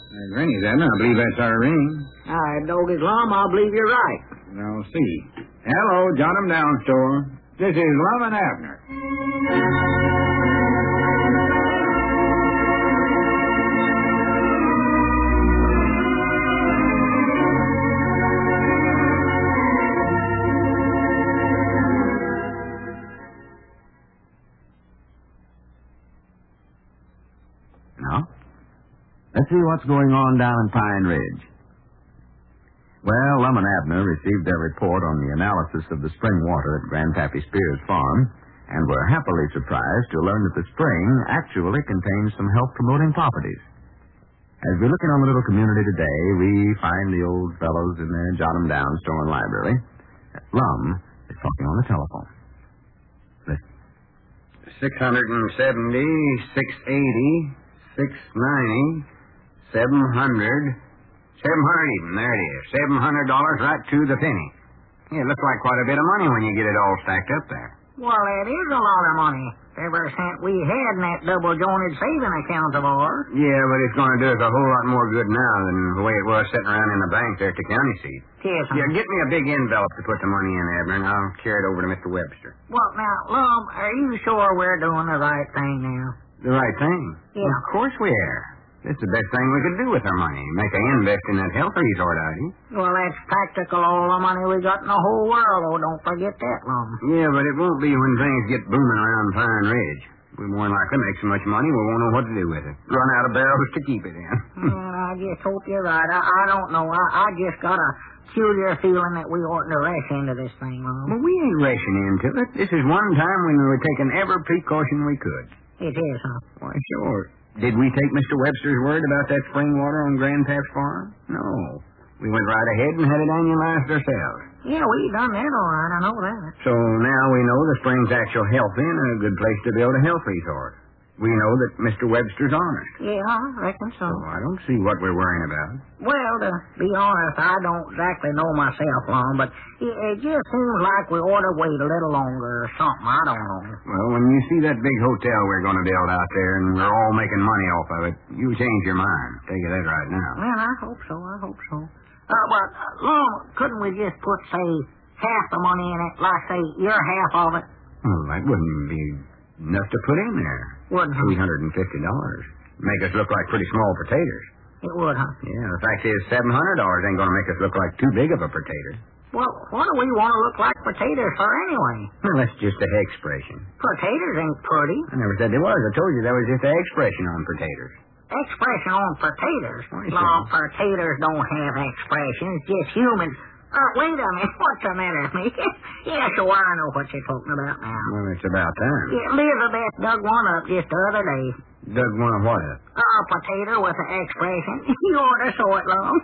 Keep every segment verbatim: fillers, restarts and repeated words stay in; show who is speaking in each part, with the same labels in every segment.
Speaker 1: Uh, Granny's, Abner. I believe that's our ring.
Speaker 2: I dog is Lum. I believe you're right.
Speaker 1: I'll see. Hello, Jot 'em Down store. This is Lum and Abner.
Speaker 3: Now, let's see what's going on down in Pine Ridge. Well, Lum and Abner received their report on the analysis of the spring water at Grandpappy Spears' farm and were happily surprised to learn that the spring actually contains some health-promoting properties. As we look in on the little community today, we find the old fellows in their Jot 'em Down store and library. Lum is talking on the telephone. Listen.
Speaker 1: six seventy, six eighty, six ninety, seven hundred, seven hundred even. There it is. seven hundred dollars right to the penny. Yeah, it looks like quite a bit of money when you get it all stacked up there.
Speaker 2: Well, that is a lot of money. Every cent we had in that double-jointed saving account of ours.
Speaker 1: Yeah, but it's going to do us a whole lot more good now than the way it was sitting around in the bank there at the county seat.
Speaker 2: Yes,
Speaker 1: Yeah, get me a big envelope to put the money in, Abner, and I'll carry it over to Mister Webster.
Speaker 2: Well, now, Lum, are you sure we're doing the right thing now?
Speaker 1: The right thing?
Speaker 2: Yeah.
Speaker 1: Of course we are. It's the best thing we could do with our money. Make a invest in that health resort, Ivy.
Speaker 2: Well, that's practical all the money we got in the whole world, oh, don't forget that, Lum.
Speaker 1: Yeah, but it won't be when things get booming around Pine Ridge. We more than likely make so much money we won't know what to do with it. Run out of barrels to keep it in.
Speaker 2: Man, I just hope you're right. I, I don't know. I, I just got a peculiar feeling that we oughtn't to rush into this thing, Lum.
Speaker 1: Well, we ain't rushing into it. This is one time when we were taking every precaution we could.
Speaker 2: It is, huh?
Speaker 1: Why, sure. Did we take Mister Webster's word about that spring water on Grandpap's farm? No. We went right ahead and had it annualized ourselves.
Speaker 2: Yeah, we done that all right. I know that.
Speaker 1: So now we know the spring's actual healthy and a good place to build a health resort. We know that Mister Webster's honest.
Speaker 2: Yeah, I reckon so.
Speaker 1: So I don't see what we're worrying about.
Speaker 2: Well, to be honest, I don't exactly know myself, Lum, but it, it just seems like we ought to wait a little longer or something. I don't know.
Speaker 1: Well, when you see that big hotel we're going to build out there and we're all making money off of it, you change your mind. Tell you that right now.
Speaker 2: Well, I hope so. I hope so. Uh, but, uh, Lum, couldn't we just put, say, half the money in it, like, say, your half of it?
Speaker 1: Well, that wouldn't be enough to put in there.
Speaker 2: Wouldn't it?
Speaker 1: three hundred fifty dollars. Make us look like pretty small potatoes.
Speaker 2: It would, huh?
Speaker 1: Yeah, the fact is seven hundred dollars ain't going to make us look like too big of a potato.
Speaker 2: Well, what do we want to look like potatoes for anyway?
Speaker 1: Well, that's just a expression.
Speaker 2: Potatoes ain't pretty.
Speaker 1: I never said they was. I told you that was just an expression on potatoes.
Speaker 2: Expression on potatoes?
Speaker 1: Why,
Speaker 2: No,
Speaker 1: sure.
Speaker 2: potatoes don't have expressions, just humans. Uh, wait a minute, what's the matter with me? Yeah, so I know what you're talking about now.
Speaker 1: Well, it's about time.
Speaker 2: Yeah, Elizabeth dug one up just the other day.
Speaker 1: Dug one of what up?
Speaker 2: A potato with an expression. You ought to saw it, Lum.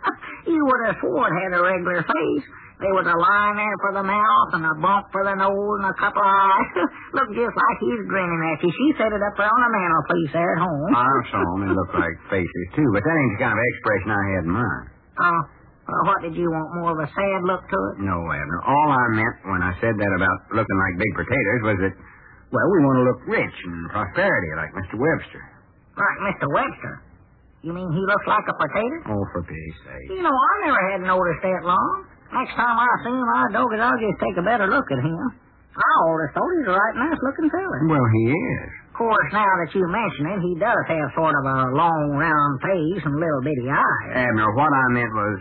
Speaker 2: You would have swore it had a regular face. There was a line there for the mouth and a bump for the nose and a couple of eyes. Looked just like he's grinning at you. She set it up there on the mantelpiece there at home.
Speaker 1: I saw them. They look like faces, too. But that ain't the kind of expression I had in mind.
Speaker 2: Oh, well, what did you want, more of a sad look to it?
Speaker 1: No, Abner. All I meant when I said that about looking like big potatoes was that, well, we want to look rich and prosperity like Mister Webster.
Speaker 2: Like Mister Webster? You mean he looks like a potato?
Speaker 1: Oh, for pity's sake.
Speaker 2: You know, I never had noticed that long. Next time I see him, I dog it, I'll just take a better look at him. I always thought he was a right nice-looking fella.
Speaker 1: Well, he is.
Speaker 2: Of course, now that you mention it, he does have sort of a long, round face and little bitty eyes.
Speaker 1: Abner, what I meant was...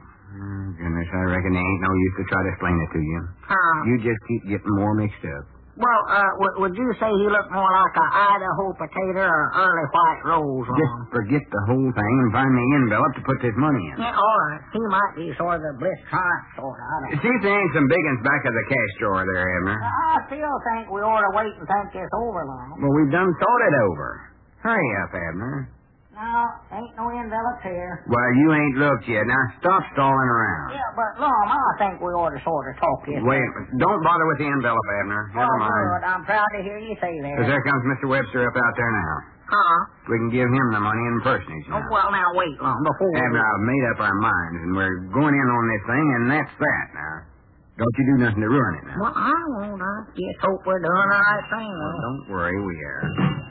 Speaker 1: Oh, goodness, I reckon there ain't no use to try to explain it to you.
Speaker 2: Uh,
Speaker 1: You just keep getting more mixed up.
Speaker 2: well, uh, w- would you say he looked more like a Idaho potato or early white rose?
Speaker 1: Just
Speaker 2: Lum?
Speaker 1: forget the whole thing and find me an envelope to put this money in.
Speaker 2: Yeah, all right. He might be sort of the bliss triumph sort of. I don't know.
Speaker 1: See if there ain't some big ones back of the cash drawer there, Abner.
Speaker 2: I still think we ought to wait and think this over, Lum.
Speaker 1: Well, we've done thought it over. Hurry up, Abner.
Speaker 2: No, ain't no envelopes here.
Speaker 1: Well, you ain't looked yet. Now, stop stalling around.
Speaker 2: Yeah, but, Lum, I think we ought to sort of talk this.
Speaker 1: Wait, don't bother with the envelope, Abner. Never
Speaker 2: Oh,
Speaker 1: mind.
Speaker 2: good. I'm proud to hear you say that.
Speaker 1: 'Cause there comes Mister Webster up out there now.
Speaker 2: Huh?
Speaker 1: We can give him the money in personage
Speaker 2: Oh,
Speaker 1: now.
Speaker 2: well, now, wait, Lum, before we...
Speaker 1: Abner, I've made up our minds, and we're going in on this thing, and that's that now. Don't you do nothing to ruin it now.
Speaker 2: Well, I won't. I just hope we're doing the right thing,
Speaker 1: Well,
Speaker 2: Lum.
Speaker 1: don't worry, we are.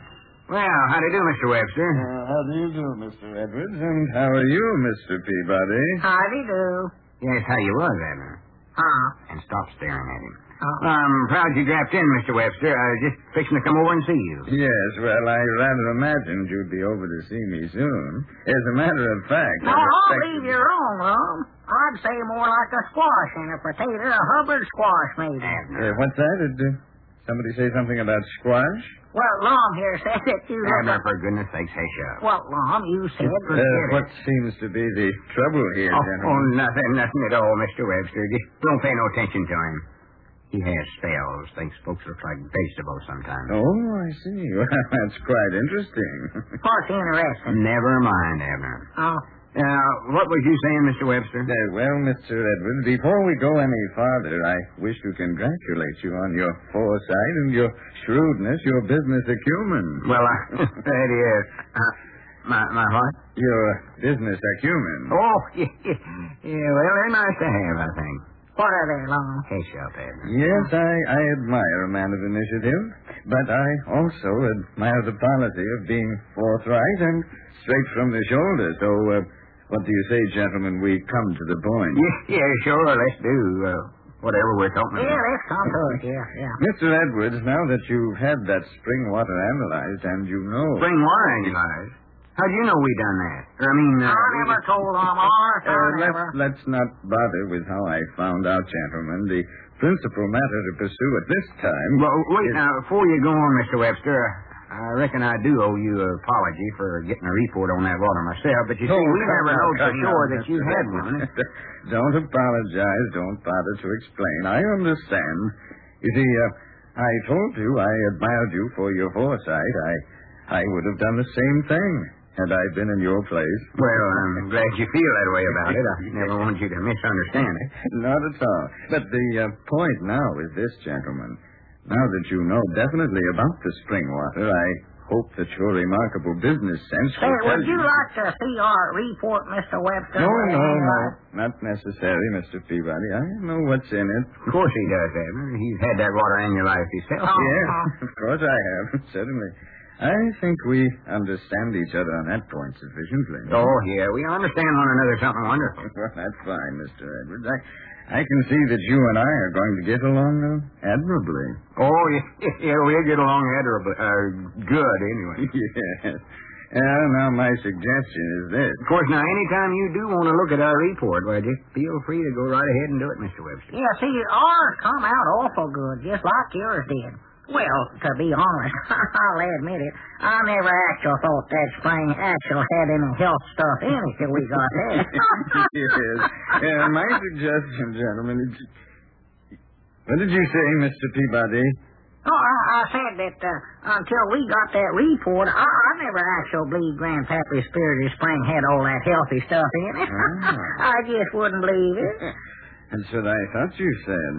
Speaker 1: Well, how do you do, Mister Webster?
Speaker 3: Uh, how do you do, Mister Edwards? And how are you, Mister Peabody?
Speaker 2: Howdy do.
Speaker 1: Yes, how you was, Abner.
Speaker 2: Huh?
Speaker 1: And stop staring at him.
Speaker 2: Oh.
Speaker 1: I'm proud you dropped in, Mister Webster. I was just fixing to come over and see you.
Speaker 3: Yes, well, I rather imagined you'd be over to see me soon. As a matter of fact...
Speaker 2: No,
Speaker 3: I
Speaker 2: I'll
Speaker 3: expected-
Speaker 2: leave you wrong, Lum. I'd say more like a squash and a potato, a Hubbard squash, maybe.
Speaker 1: Abner.
Speaker 3: Uh, what's that? Did uh, somebody say something about squash?
Speaker 2: Well, Lum here said that you
Speaker 1: Abner,
Speaker 2: look...
Speaker 1: for goodness sakes, hush up.
Speaker 2: Well, Lum, you said...
Speaker 1: Forget
Speaker 3: Uh,
Speaker 1: it.
Speaker 3: what seems to be the trouble here,
Speaker 1: Oh, oh,
Speaker 3: gentlemen?
Speaker 1: nothing, nothing at all, Mister Webster. Just don't pay no attention to him. He has spells. Thinks folks look like vegetables sometimes.
Speaker 3: Oh, I see. Well, that's quite interesting.
Speaker 2: What's interesting?
Speaker 1: Never mind, Abner.
Speaker 2: Oh,
Speaker 1: Now, what was you saying, Mister Webster?
Speaker 3: Uh, well, Mister Edwards, before we go any farther, I wish to congratulate you on your foresight and your shrewdness, your business acumen.
Speaker 1: Well, uh, that is... Uh, my, my what?
Speaker 3: Your business acumen.
Speaker 1: Oh, yeah, yeah, well, they're nice to have, I think.
Speaker 2: what are they, Lum?
Speaker 1: Hush up, Abner.
Speaker 3: Yes, I, I admire a man of initiative, but I also admire the policy of being forthright and straight from the shoulder. So, uh, what do you say, gentlemen? We come to the point.
Speaker 1: Yeah, yeah, sure, let's do uh, whatever we're talking
Speaker 2: Yeah,
Speaker 1: about.
Speaker 2: let's come to it, yeah, yeah.
Speaker 3: Mister Edwards, now that you've had that spring water analyzed and you know...
Speaker 1: Spring water analyzed? How'd you know we done that? Or, I mean... Uh,
Speaker 2: I never told Lum, honest, I
Speaker 3: Uh,
Speaker 2: never.
Speaker 3: let's, let's not bother with how I found out, gentlemen. The principal matter to pursue at this time...
Speaker 1: Well, wait,
Speaker 3: is-
Speaker 1: now, before you go on, Mister Webster, I reckon I do owe you an apology for getting a report on that water myself, but you see,
Speaker 3: Oh,
Speaker 1: we
Speaker 3: come
Speaker 1: never
Speaker 3: now,
Speaker 1: knowed for
Speaker 3: come
Speaker 1: sure
Speaker 3: now,
Speaker 1: that you
Speaker 3: Mister
Speaker 1: had
Speaker 3: Edwards.
Speaker 1: one.
Speaker 3: Don't apologize. Don't bother to explain. I understand. You see, uh, I told you I admired you for your foresight. I, I would have done the same thing had I been in your place.
Speaker 1: Well, I'm glad you feel that way about it. I never want you to misunderstand it.
Speaker 3: Not at all. But the uh, point now is this, gentlemen. Now that you know definitely about the spring water, I hope that your remarkable business sense
Speaker 2: Say,
Speaker 3: will tell
Speaker 2: would you like to see our report, Mister Webster?
Speaker 3: No, no,
Speaker 2: Uh,
Speaker 3: no. Not necessary, Mister Peabody. I know what's in it.
Speaker 1: Of course he does, Abner. He's had that water analyzed himself.
Speaker 2: Oh.
Speaker 3: Yes, of course I have. Certainly. I think we understand each other on that point sufficiently.
Speaker 1: Oh, yeah, we understand one another something wonderful.
Speaker 3: Well, that's fine, Mister Edwards. I, I can see that you and I are going to get along uh, admirably.
Speaker 1: Oh, yeah, yeah, we'll get along admirably. Uh, good, anyway.
Speaker 3: Yes. Uh, now, my suggestion is this.
Speaker 1: Of course, now, anytime you do want to look at our report, well, just feel free to go right ahead and do it, Mister Webster.
Speaker 2: Yeah, see, ours come out awful good, just like yours did. Well, to be honest, I'll admit it, I never actually thought that spring actually had any health stuff in it till we got there.
Speaker 3: Yes. Uh, my suggestion, gentlemen, is... What did you say, Mister Peabody?
Speaker 2: Oh, I, I said that uh, until we got that report, I, I never actually believed Grandpappy's Spirited Spring had all that healthy stuff in it.
Speaker 3: Ah.
Speaker 2: I just wouldn't believe it.
Speaker 3: That's what I thought you said.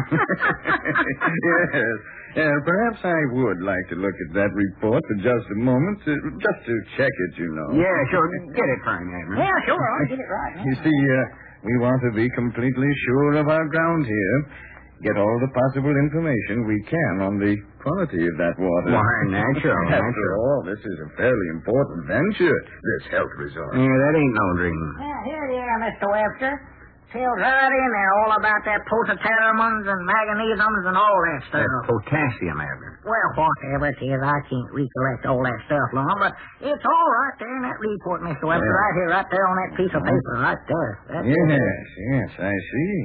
Speaker 3: Yes. Uh, perhaps I would like to look at that report for just a moment, to, just to check it, you know.
Speaker 1: Yeah, sure. Get it for him, Abner.
Speaker 2: Yeah, sure, I'll get it right now.
Speaker 3: You see, uh, we want to be completely sure of our ground here. Get all the possible information we can on the quality of that water.
Speaker 1: Why, natural,
Speaker 3: After
Speaker 1: natural.
Speaker 3: all, this is a fairly important venture, this health resort.
Speaker 1: Yeah, that ain't no dream.
Speaker 2: Yeah, here you are, Mister Webster. Tells right in there all about that potassiums and magnesiums and all that stuff.
Speaker 1: That's potassium, Abner.
Speaker 2: Well, whatever it is, I can't recollect all that stuff long, but it's all right there in that report, Mister Webster,
Speaker 3: Yeah.
Speaker 2: right here, right there on that piece of paper, right there. That's it.
Speaker 3: Yes, yes, I see.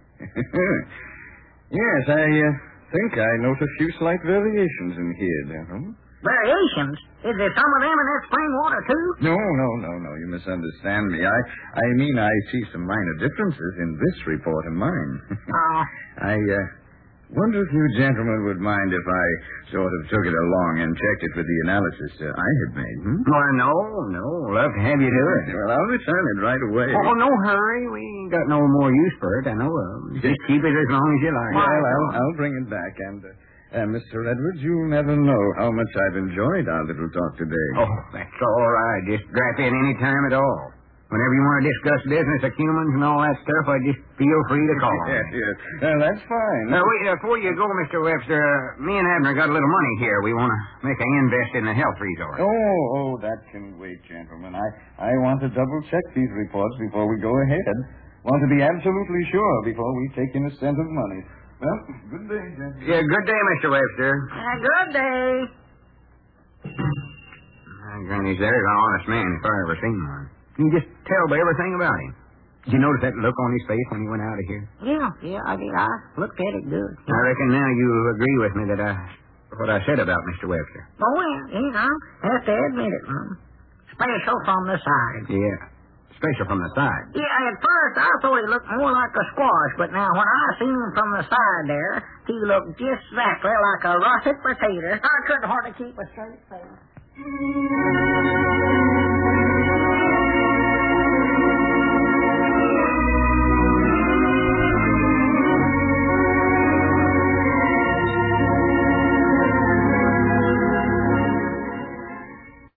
Speaker 3: Yes, I uh, think I note a few slight variations in here, gentlemen.
Speaker 2: Variations? Is there some of them in that spring water, too?
Speaker 3: No, no, no, no. You misunderstand me. I, I mean, I see some minor differences in this report and mine.
Speaker 2: Oh.
Speaker 3: I uh, wonder if you gentlemen would mind if I sort of took it along and checked it with the analysis uh, I had made. Hmm?
Speaker 1: Well, no, no. Love to have you do it.
Speaker 3: Well, I'll return it right away.
Speaker 1: Oh, no hurry. We ain't got no more use for it, I know of. Just keep it as long as you like.
Speaker 3: Well, I'll, I'll bring it back. And, uh, uh, Mister Edwards, you'll never know how much I've enjoyed our little talk today.
Speaker 1: Oh, that's all right. Just drop in any time at all. Whenever you want to discuss business acumen and all that stuff, I just feel free to call.
Speaker 3: Yes, yes. Uh, that's fine.
Speaker 1: Uh, wait, uh, before you go, Mister Webster, uh, me and Abner got a little money here. We want to make an invest in the health resort.
Speaker 3: Oh, oh, that can wait, gentlemen. I, I want to double-check these reports before we go ahead. Want to be absolutely sure before we take in a cent of money. Well, good day, gentlemen.
Speaker 1: Yeah, good day, Mister Webster.
Speaker 2: Uh, good day.
Speaker 1: Uh, Granny's there is an honest man if I ever seen one. You can just tell by everything about him. Did you notice that look on his face when he went out of here?
Speaker 2: Yeah, yeah, I did. I looked at it good.
Speaker 1: I reckon now you agree with me that I, what I said about Mister Webster.
Speaker 2: Oh, yeah, yeah, I have to admit it, man. Special from the side.
Speaker 1: Yeah, special from the side.
Speaker 2: Yeah, at first I thought he looked more like a squash, but now when I seen him from the side there, he looked just exactly like a russet potato. I couldn't hardly keep a straight face.